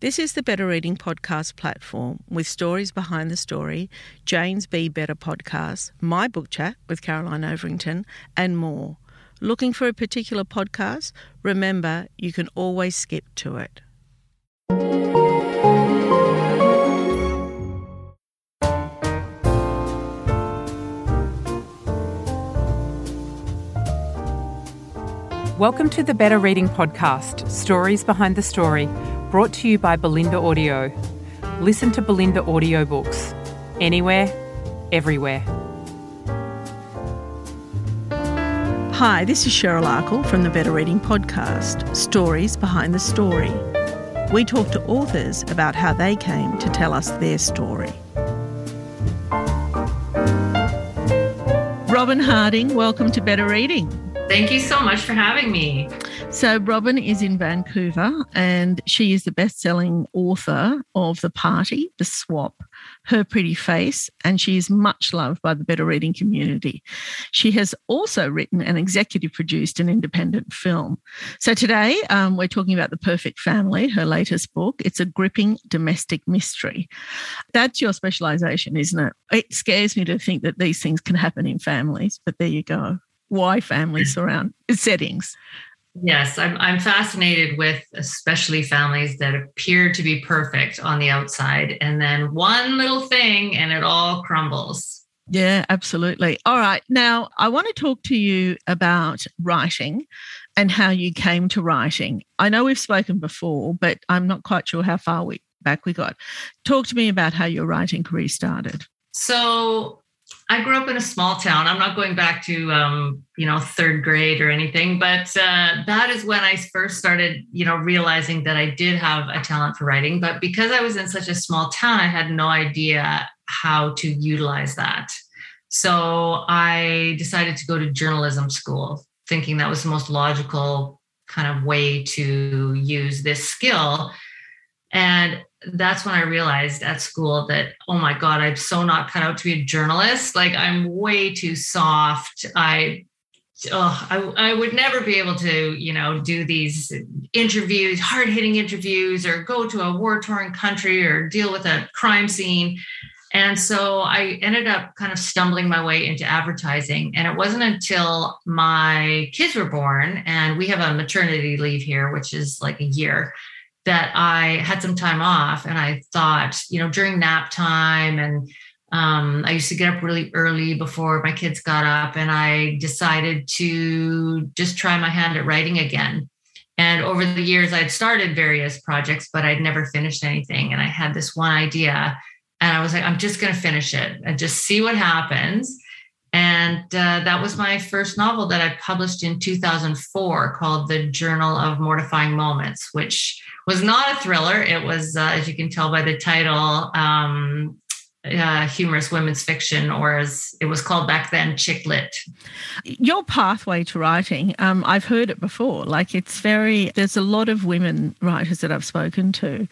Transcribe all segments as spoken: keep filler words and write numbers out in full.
This is the Better Reading Podcast platform with stories behind the story, Jane's Be Better podcast, my book chat with Caroline Overington, and more. Looking for a particular podcast? Remember, you can always skip to it. Welcome to the Better Reading Podcast, Stories Behind the Story, brought to you by Belinda Audio. Listen to Belinda audiobooks anywhere, everywhere. Hi, this is Cheryl Arkle from the Better Reading Podcast, Stories Behind the Story. We talk to authors about how they came to tell us their story. Robin Harding, welcome to Better Reading. Thank you so much for having me. So Robin is in Vancouver and she is the best-selling author of The Party, The Swap, Her Pretty Face, and she is much loved by the Better Reading community. She has also written and executive produced an independent film. So today um, we're talking about The Perfect Family, her latest book. It's a gripping domestic mystery. That's your specialisation, isn't it? It scares me to think that these things can happen in families, but there you go. Why families surround settings? Yes, I'm I'm fascinated with especially families that appear to be perfect on the outside, and then one little thing and it all crumbles. Yeah, absolutely. All right. Now, I want to talk to you about writing and how you came to writing. I know we've spoken before, but I'm not quite sure how far we, back we got. Talk to me about how your writing career started. So I grew up in a small town. I'm not going back to, um, you know, third grade or anything, but uh, that is when I first started, you know, realizing that I did have a talent for writing. But because I was in such a small town, I had no idea how to utilize that. So I decided to go to journalism school, thinking that was the most logical kind of way to use this skill. And that's when I realized at school that, oh my God, I'm so not cut out to be a journalist. Like I'm way too soft. I, oh, I, I would never be able to, you know, do these interviews, hard hitting interviews, or go to a war torn country or deal with a crime scene. And so I ended up kind of stumbling my way into advertising. And it wasn't until my kids were born, and we have a maternity leave here, which is like a year, that I had some time off. And I thought, you know, during nap time, and um, I used to get up really early before my kids got up, and I decided to just try my hand at writing again. And over the years, I'd started various projects, but I'd never finished anything. And I had this one idea, and I was like, I'm just going to finish it and just see what happens. And uh, that was my first novel that I published in two thousand four, called The Journal of Mortifying Moments, which was not a thriller. It was, uh, as you can tell by the title, um, uh, humorous women's fiction, or as it was called back then, chick lit. Your pathway to writing, um, I've heard it before. Like it's very, there's a lot of women writers that I've spoken to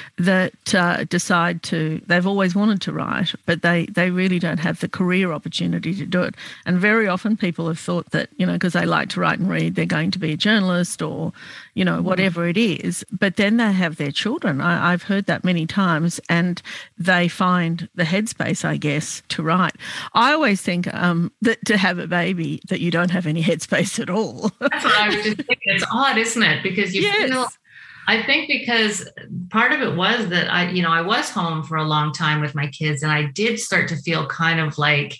that uh, decide to, they've always wanted to write, but they, they really don't have the career opportunity to do it. And very often people have thought that, you know, because they like to write and read, they're going to be a journalist or, you know, whatever it is. But then they have their children. I, I've heard that many times, and they find the headspace, I guess, to write. I always think um, that to have a baby, that you don't have any headspace at all. That's what I was just thinking. It's odd, isn't it? Because you yes. feel, I think because part of it was that I, you know, I was home for a long time with my kids, and I did start to feel kind of like,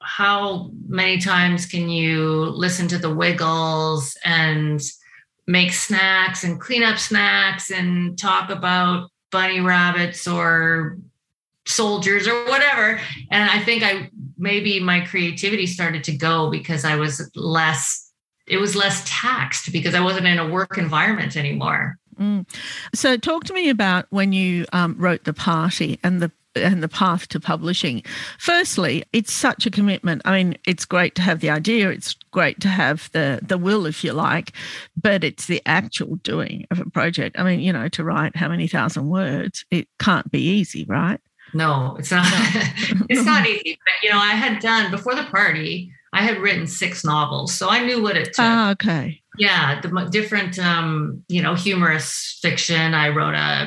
how many times can you listen to the Wiggles and make snacks and clean up snacks and talk about bunny rabbits or soldiers or whatever. And I think I maybe my creativity started to go because I was less, it was less taxed because I wasn't in a work environment anymore. Mm. So talk to me about when you um, wrote The Party and the and the path to publishing. Firstly, it's such a commitment. I mean, it's great to have the idea, it's great to have the the will, if you like, but it's the actual doing of a project. I mean, you know, to write how many thousand words, it can't be easy, right? No, it's not. It's not easy. But, you know, I had done, before The Party, I had written six novels, so I knew what it took. Ah, okay. Yeah, the different, um, you know, humorous fiction. I wrote a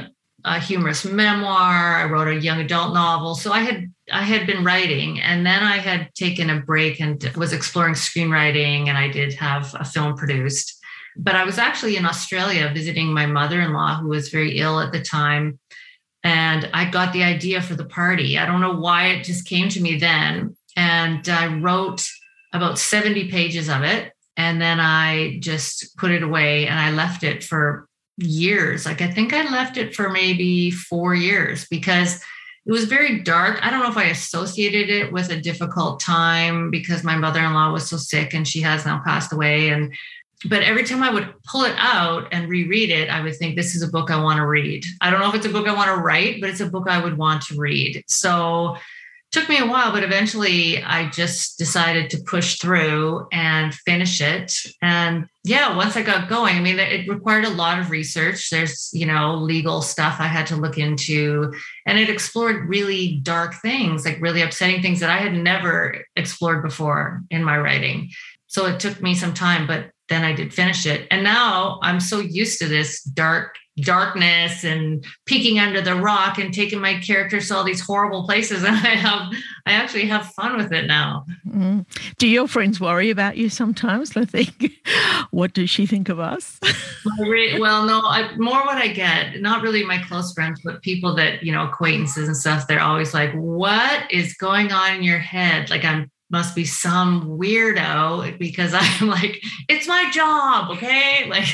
a humorous memoir. I wrote a young adult novel. So I had I had been writing, and then I had taken a break and was exploring screenwriting, and I did have a film produced. But I was actually in Australia visiting my mother-in-law, who was very ill at the time. And I got the idea for the party. I don't know why, it just came to me then. And I wrote about seventy pages of it. And then I just put it away, and I left it for years. Like, I think I left it for maybe four years because it was very dark. I don't know if I associated it with a difficult time because my mother-in-law was so sick and she has now passed away. And but every time I would pull it out and reread it, I would think, this is a book I want to read. I don't know if it's a book I want to write, but it's a book I would want to read. So it took me a while, but eventually I just decided to push through and finish it. And yeah, once I got going, I mean, it required a lot of research. There's, you know, legal stuff I had to look into, and it explored really dark things, like really upsetting things that I had never explored before in my writing. So it took me some time, but then I did finish it. And now I'm so used to this dark darkness and peeking under the rock and taking my characters to all these horrible places. And I have, I actually have fun with it now. Mm. Do your friends worry about you sometimes? They think, what does she think of us? Well, no, I, more what I get, not really my close friends, but people that, you know, acquaintances and stuff, they're always like, what is going on in your head? Like, I'm must be some weirdo because I'm like, it's my job. Okay. Like,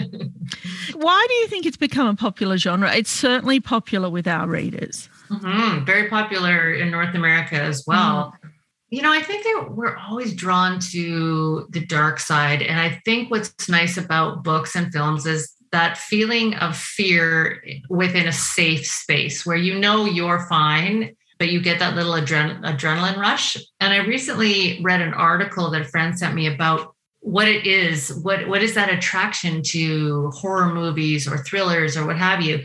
why do you think it's become a popular genre? It's certainly popular with our readers. Mm-hmm. Very popular in North America as well. Mm. You know, I think that we're always drawn to the dark side. And I think what's nice about books and films is that feeling of fear within a safe space where you know you're fine, but you get that little adren- adrenaline rush. And I recently read an article that a friend sent me about what it is, what, what is that attraction to horror movies or thrillers or what have you.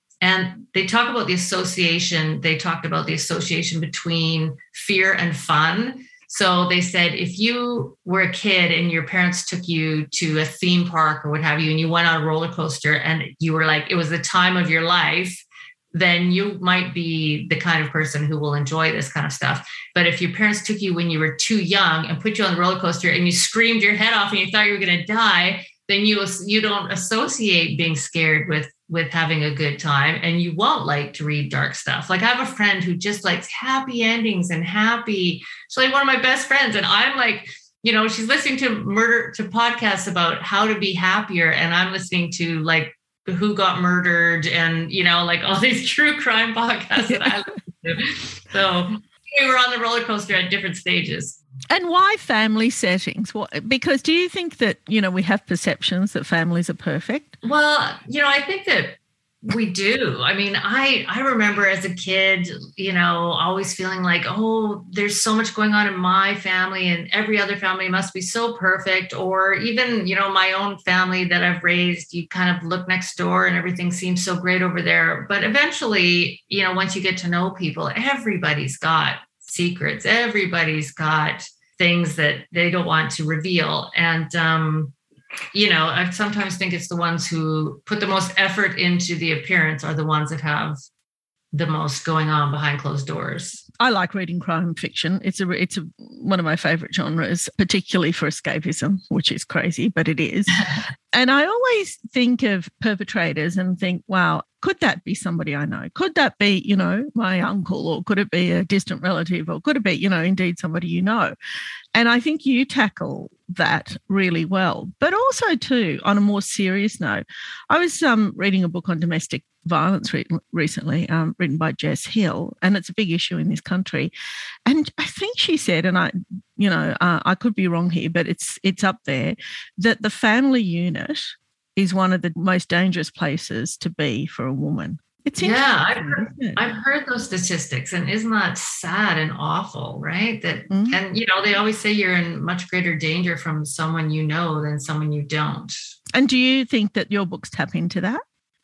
And they talk about the association. They talked about the association between fear and fun. So they said, if you were a kid and your parents took you to a theme park or what have you, and you went on a roller coaster and you were like, it was the time of your life, then you might be the kind of person who will enjoy this kind of stuff. But if your parents took you when you were too young and put you on the roller coaster and you screamed your head off and you thought you were going to die, then you you don't associate being scared with, with having a good time, and you won't like to read dark stuff. Like, I have a friend who just likes happy endings and happy. She's like one of my best friends. And I'm like, you know, she's listening to murder to podcasts about how to be happier. And I'm listening to like Who Got Murdered and, you know, like all these true crime podcasts that I listen to. So we were on the roller coaster at different stages. And why family settings? Well, because do you think that, you know, we have perceptions that families are perfect? Well, you know, I think that we do. I mean, I, I remember as a kid, you know, always feeling like, oh, there's so much going on in my family and every other family must be so perfect. Or even, you know, my own family that I've raised, you kind of look next door and everything seems so great over there. But eventually, you know, once you get to know people, everybody's got secrets. Everybody's got things that they don't want to reveal. And, um, you know, I sometimes think it's the ones who put the most effort into the appearance are the ones that have the most going on behind closed doors. I like reading crime fiction. It's a it's a, one of my favorite genres, particularly for escapism, which is crazy, but it is. And I always think of perpetrators and think, wow, could that be somebody I know? Could that be, you know, my uncle, or could it be a distant relative, or could it be, you know, indeed somebody you know? And I think you tackle that really well. But also, too, on a more serious note, I was um, reading a book on domestic violence re- recently, um, written by Jess Hill, and it's a big issue in this country. And I think she said, and I, you know, uh, I could be wrong here, but it's it's up there, that the family unit is one of the most dangerous places to be for a woman. It's yeah, I've heard, I've heard those statistics, and isn't that sad and awful, right? That mm-hmm. And you know, they always say you're in much greater danger from someone you know than someone you don't. And do you think that your books tap into that?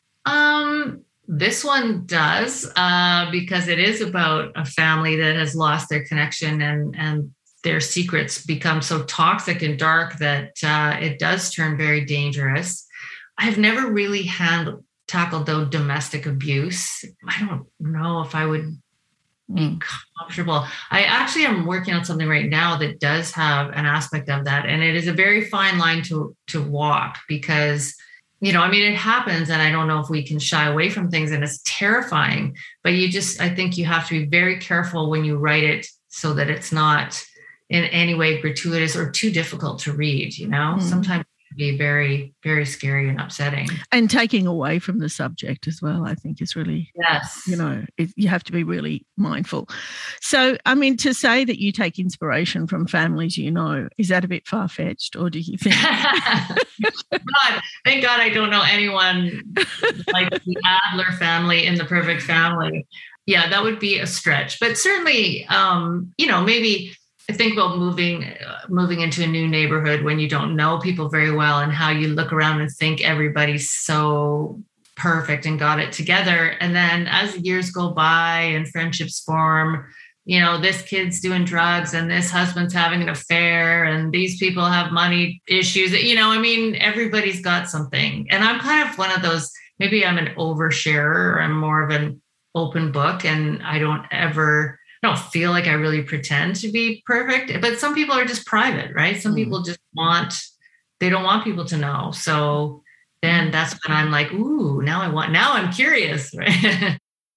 Um, this one does, uh, because it is about a family that has lost their connection, and and their secrets become so toxic and dark that uh, it does turn very dangerous. I've never really handled tackled though domestic abuse, I don't know if I would be comfortable. I actually am working on something right now that does have an aspect of that. And it is a very fine line to, to walk because, you know, I mean, it happens and I don't know if we can shy away from things and it's terrifying, but you just, I think you have to be very careful when you write it so that it's not in any way gratuitous or too difficult to read, you know, mm. sometimes be very, very scary and upsetting. And taking away from the subject as well, I think is really, yes, you know, it, you have to be really mindful. So, I mean, to say that you take inspiration from families you know, is that a bit far-fetched or do you think? God, thank God I don't know anyone like the Adler family in The Perfect Family. Yeah, that would be a stretch. But certainly, um, you know, maybe I think about moving uh, moving into a new neighborhood when you don't know people very well and how you look around and think everybody's so perfect and got it together. And then as years go by and friendships form, you know, this kid's doing drugs and this husband's having an affair and these people have money issues. You know, I mean, everybody's got something. And I'm kind of one of those, maybe I'm an oversharer or I'm more of an open book and I don't ever... I don't feel like I really pretend to be perfect, but some people are just private, right? Some mm. people just want, they don't want people to know. So then that's when I'm like, ooh, now I want, now I'm curious, right?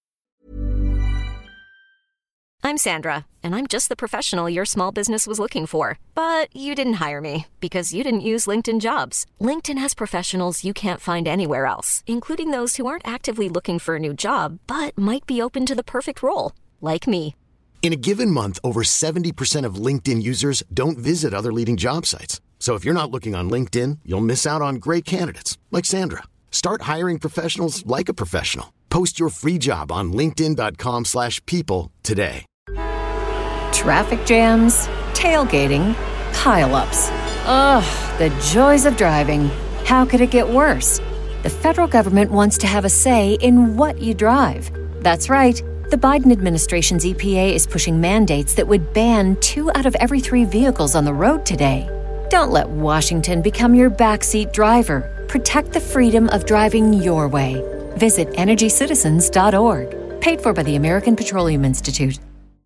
I'm Sandra, and I'm just the professional your small business was looking for. But you didn't hire me because you didn't use LinkedIn Jobs. LinkedIn has professionals you can't find anywhere else, including those who aren't actively looking for a new job, but might be open to the perfect role, like me. In a given month, over seventy percent of LinkedIn users don't visit other leading job sites. So if you're not looking on LinkedIn, you'll miss out on great candidates like Sandra. Start hiring professionals like a professional. Post your free job on linkedin dot com slash people today. Traffic jams, tailgating, pileups. Ugh, the joys of driving. How could it get worse? The federal government wants to have a say in what you drive. That's right. The Biden administration's E P A is pushing mandates that would ban two out of every three vehicles on the road today. Don't let Washington become your backseat driver. Protect the freedom of driving your way. Visit energy citizens dot org. Paid for by the American Petroleum Institute.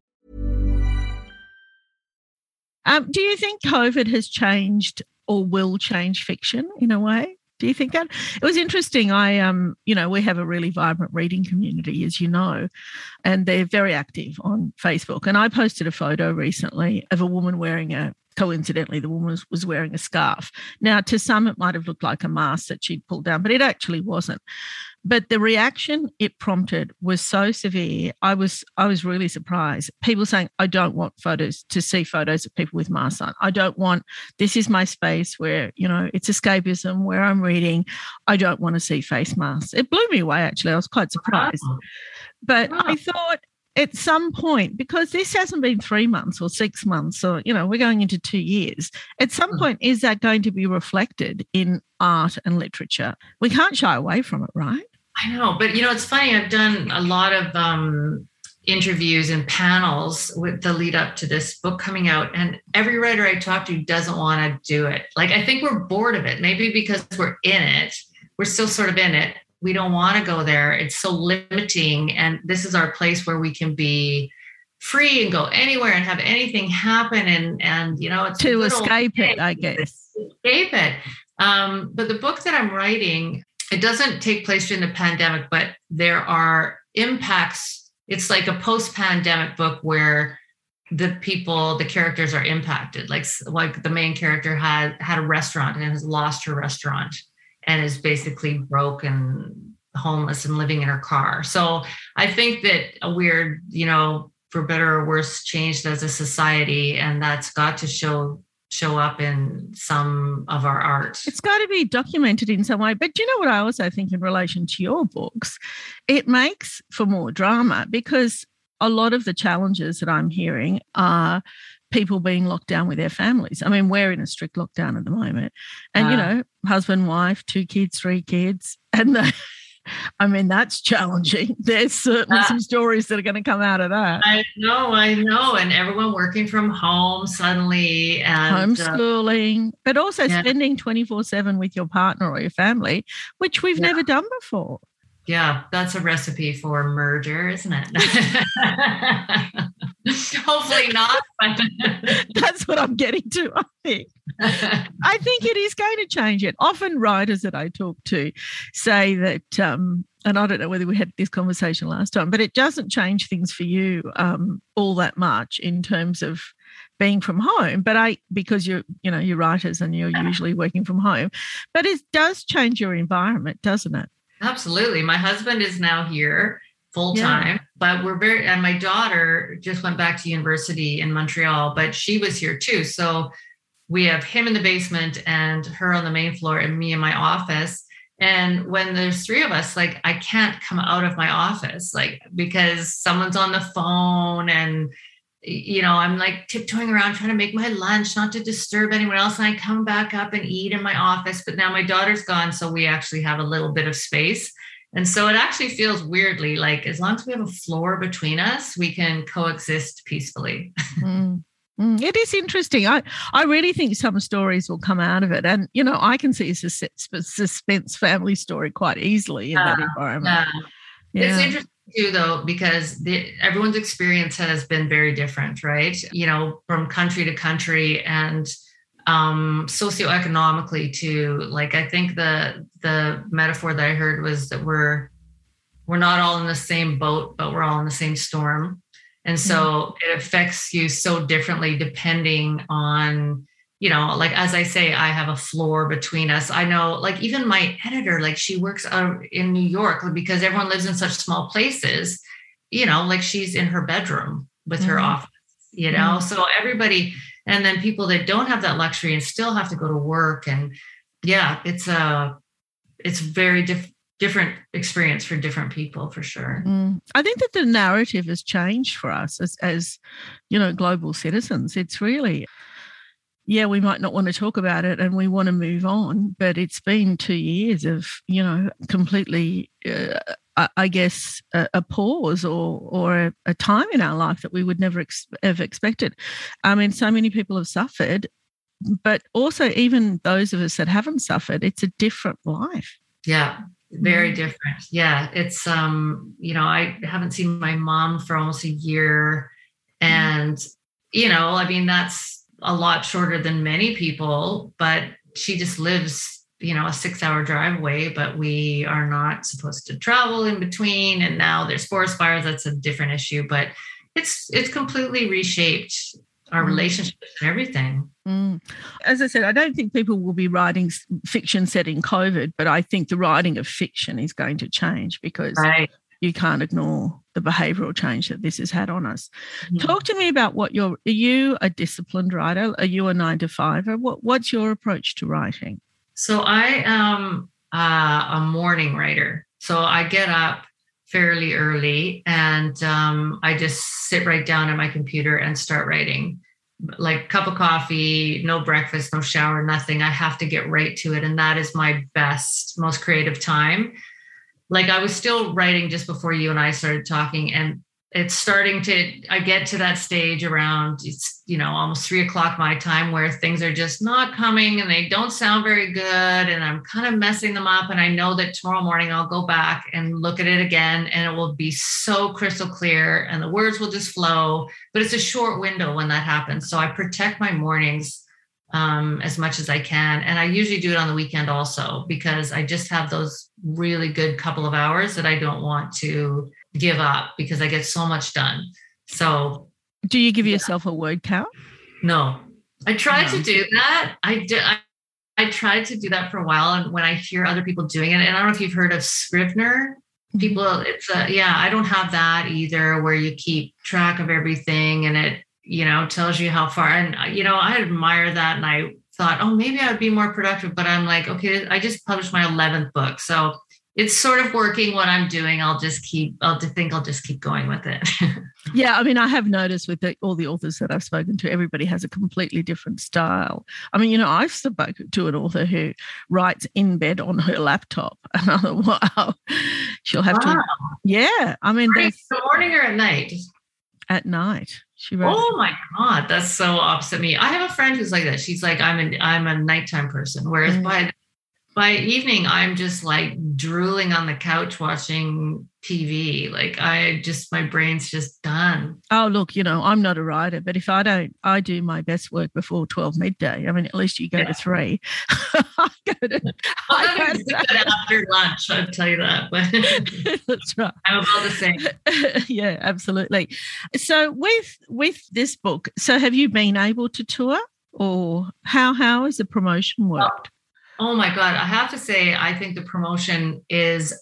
Um, do you think COVID has changed or will change fiction in a way? Do you think that? It was interesting. I, um, you know, we have a really vibrant reading community, as you know, and they're very active on Facebook. And I posted a photo recently of a woman wearing a, coincidentally, the woman was, was wearing a scarf. Now, to some, it might have looked like a mask that she'd pulled down, but it actually wasn't. But the reaction it prompted was so severe. I was I was really surprised. People saying, I don't want photos to see photos of people with masks on. I don't want, this is my space where, you know, it's escapism, where I'm reading. I don't want to see face masks. It blew me away, actually. I was quite surprised. Wow. But wow. I thought at some point, because this hasn't been three months or six months or, you know, we're going into two years, at some point, is that going to be reflected in art and literature? We can't shy away from it, right? I know, but you know, it's funny. I've done a lot of um, interviews and panels with the lead up to this book coming out, and every writer I talk to doesn't want to do it. Like, I think we're bored of it, maybe because we're in it. We're still sort of in it. We don't want to go there. It's so limiting. And this is our place where we can be free and go anywhere and have anything happen. And, and you know, it's to escape it, I guess. Escape it. Um, but the book that I'm writing, it doesn't take place during the pandemic, but there are impacts. It's like a post-pandemic book where the people, the characters are impacted. Like, like the main character had had a restaurant and has lost her restaurant and is basically broke and homeless and living in her car. So I think that a weird, you know, for better or worse, changed as a society, and that's got to show show up in some of our art. It's got to be documented in some way. But do you know what I also think in relation to your books? It makes for more drama, because a lot of the challenges that I'm hearing are people being locked down with their families. I mean, we're in a strict lockdown at the moment. And, uh, you know, husband, wife, two kids, three kids. And the, I mean, that's challenging. There's certainly uh, some stories that are going to come out of that. I know, I know. And everyone working from home suddenly. And homeschooling, uh, but also yeah. spending twenty-four seven with your partner or your family, which we've yeah. never done before. Yeah, that's a recipe for murder, isn't it? Hopefully not. But that's what I'm getting to, I think. I think it is going to change it. Often writers that I talk to say that, um, and I don't know whether we had this conversation last time, but it doesn't change things for you um, all that much in terms of being from home, but I, because you're, you know, you're writers and you're usually working from home, but it does change your environment, doesn't it? Absolutely. My husband is now here full time, yeah. but we're very, and my daughter just went back to university in Montreal, but she was here too. So we have him in the basement and her on the main floor and me in my office. And when there's three of us, like I can't come out of my office, like because someone's on the phone and, you know, I'm like tiptoeing around trying to make my lunch, not to disturb anyone else. And I come back up and eat in my office. But now my daughter's gone. So we actually have a little bit of space. And so it actually feels weirdly like as long as we have a floor between us, we can coexist peacefully. Mm. Mm. It is interesting. I, I really think some stories will come out of it. And, you know, I can see a sus- suspense family story quite easily in uh, that environment. Uh, yeah. It's interesting too, though, because the, everyone's experience has been very different, right? You know, from country to country and um, socioeconomically too. Like, I think the the metaphor that I heard was that we're we're not all in the same boat, but we're all in the same storm. And so mm-hmm. it affects you so differently depending on, you know, like, as I say, I have a floor between us. I know, like, even my editor, like, she works out in New York because everyone lives in such small places, you know, like she's in her bedroom with mm-hmm. her office, you know, mm-hmm. so everybody, and then people that don't have that luxury and still have to go to work. And yeah, it's a, it's very diff- different experience for different people, for sure. Mm. I think that the narrative has changed for us as, as, you know, global citizens. It's really, yeah, we might not want to talk about it and we want to move on, but it's been two years of, you know, completely, uh, I guess, a, a pause or or a, a time in our life that we would never ex- have expected. I mean, so many people have suffered, but also even those of us that haven't suffered, it's a different life. Yeah. Very different. Yeah. It's, um, you know, I haven't seen my mom for almost a year. And, you know, I mean, that's a lot shorter than many people, but she just lives, you know, a six hour drive away, but we are not supposed to travel in between. And now there's forest fires. That's a different issue, but it's, it's completely reshaped our relationships and everything. Mm. As I said, I don't think people will be writing fiction set in COVID, but I think the writing of fiction is going to change because right. you can't ignore the behavioural change that this has had on us. Mm-hmm. Talk to me about what you're, are you a disciplined writer? Are you a nine to fiver? What, what's your approach to writing? So I am uh, a morning writer. So I get up fairly early and um, I just sit right down at my computer and start writing. Like cup of coffee, no breakfast, no shower, nothing. I have to get right to it. And that is my best, most creative time. Like I was still writing just before you and I started talking, and it's starting to, I get to that stage around, it's, you know, almost three o'clock my time where things are just not coming and they don't sound very good. And I'm kind of messing them up. And I know that tomorrow morning I'll go back and look at it again and it will be so crystal clear and the words will just flow, but it's a short window when that happens. So I protect my mornings um, as much as I can. And I usually do it on the weekend also, because I just have those really good couple of hours that I don't want to give up because I get so much done. So do you give yeah. yourself a word count? No, I tried no. to do that. I did. I, I tried to do that for a while. And when I hear other people doing it, and I don't know if you've heard of Scrivener, people, it's a, yeah, I don't have that either, where you keep track of everything and it, you know, tells you how far. And, you know, I admire that. And I thought, oh, maybe I would be more productive, but I'm like, okay, I just published my eleventh book. So it's sort of working what I'm doing. I'll just keep, I'll think I'll just keep going with it. Yeah. I mean, I have noticed with the, all the authors that I've spoken to, everybody has a completely different style. I mean, you know, I've spoken to an author who writes in bed on her laptop. And I thought, wow, she'll have wow. to. Yeah. I mean, in the morning or at night? At night. She wrote. Oh my God. That's so opposite me. I have a friend who's like that. She's like, I'm a, I'm a nighttime person. Whereas mm. by by evening, I'm just like drooling on the couch watching T V. Like I just, my brain's just done. Oh, look, you know, I'm not a writer, but if I don't, I do my best work before twelve midday. I mean, at least you go yeah. to three. I go to, well, I go to that after lunch, I'll tell you that. But that's right. I'm about the same. Yeah, absolutely. So with with this book, so have you been able to tour, or how how has the promotion worked? Oh. Oh my God. I have to say, I think the promotion is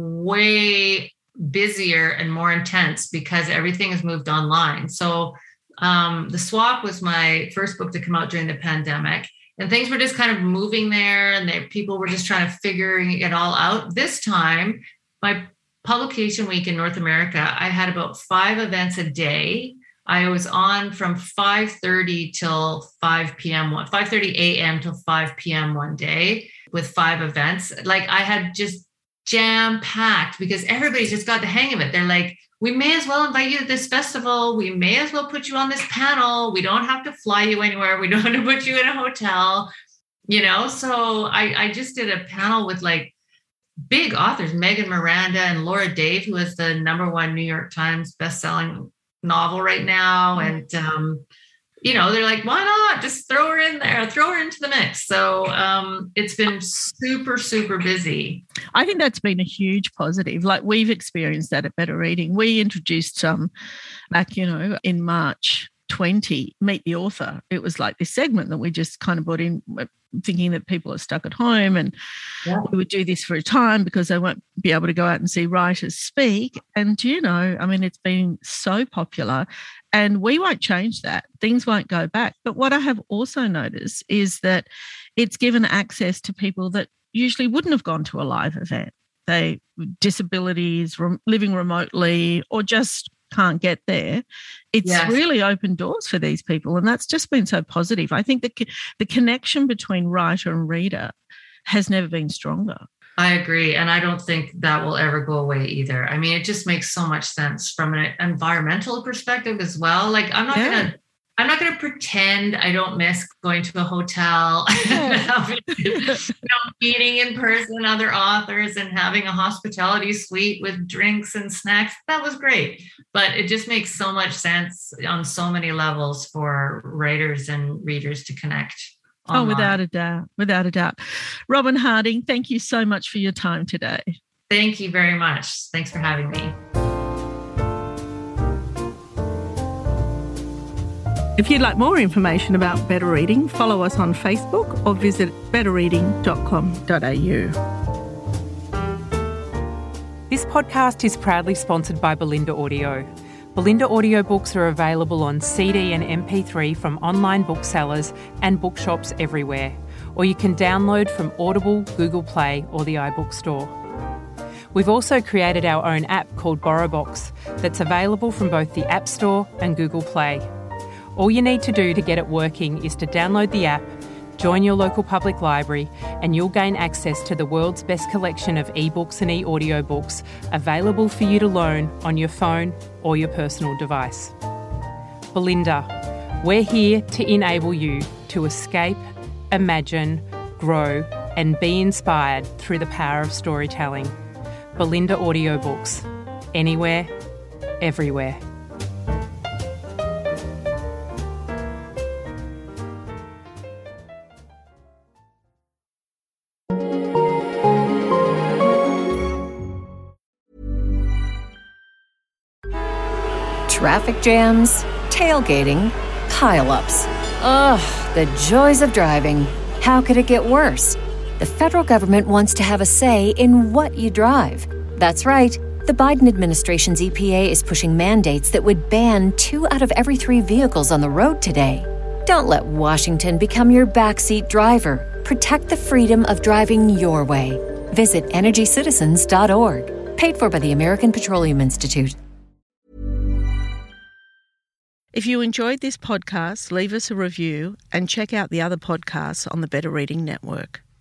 way busier and more intense because everything has moved online. So um, The Swap was my first book to come out during the pandemic, and things were just kind of moving there, and they, people were just trying to figure it all out. This time, my publication week in North America, I had about five events a day. I was on from five thirty till five p.m., five thirty a.m. till five p.m. one day with five events. Like I had just jam-packed because everybody just got the hang of it. They're like, we may as well invite you to this festival. We may as well put you on this panel. We don't have to fly you anywhere. We don't have to put you in a hotel, you know? So I, I just did a panel with like big authors, Megan Miranda and Laura Dave, who is the number one New York Times bestselling novel right now. And, um, you know, they're like, why not just throw her in there, throw her into the mix. So um, it's been super, super busy. I think that's been a huge positive. Like we've experienced that at Better Reading. We introduced um, back, you know, in March twenty, Meet the Author. It was like this segment that we just kind of brought in, thinking that people are stuck at home, and yeah. we would do this for a time because they won't be able to go out and see writers speak. And, you know, I mean, it's been so popular, and we won't change that. Things won't go back. But what I have also noticed is that it's given access to people that usually wouldn't have gone to a live event. They disabilities, rem- living remotely, or just can't get there. It's yes. really opened doors for these people, and that's just been so positive. I think the the connection between writer and reader has never been stronger. I agree, and I don't think that will ever go away either. I mean, it just makes so much sense from an environmental perspective as well. Like, I'm not yeah. gonna I'm not going to pretend I don't miss going to a hotel, yeah. you know, meeting in person other authors and having a hospitality suite with drinks and snacks. That was great. But it just makes so much sense on so many levels for writers and readers to connect online. Oh, without a doubt. Without a doubt. Robyn Harding, thank you so much for your time today. Thank you very much. Thanks for having me. If you'd like more information about Better Reading, follow us on Facebook or visit better reading dot com dot a u. This podcast is proudly sponsored by Bolinda Audio. Bolinda audiobooks are available on C D and M P three from online booksellers and bookshops everywhere, or you can download from Audible, Google Play or the iBook Store. We've also created our own app called BorrowBox that's available from both the App Store and Google Play. All you need to do to get it working is to download the app, join your local public library, and you'll gain access to the world's best collection of ebooks and e-audiobooks available for you to loan on your phone or your personal device. Bolinda, we're here to enable you to escape, imagine, grow, and be inspired through the power of storytelling. Bolinda Audiobooks. Anywhere, everywhere. Traffic jams, tailgating, pile-ups. Ugh, the joys of driving. How could it get worse? The federal government wants to have a say in what you drive. That's right. The Biden administration's E P A is pushing mandates that would ban two out of every three vehicles on the road today. Don't let Washington become your backseat driver. Protect the freedom of driving your way. Visit energy citizens dot org. Paid for by the American Petroleum Institute. If you enjoyed this podcast, leave us a review and check out the other podcasts on the Better Reading Network.